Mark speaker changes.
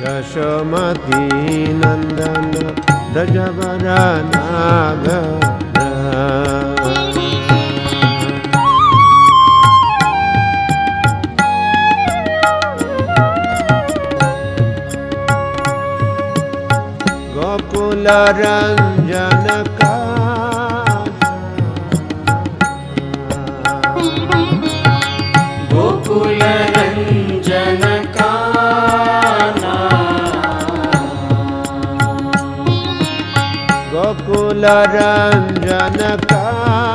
Speaker 1: यशोमती नंदन ब्रजवर नागर। गोकुल रंजन का
Speaker 2: गोकुल रंजन काना,
Speaker 1: गोकुल रंजन का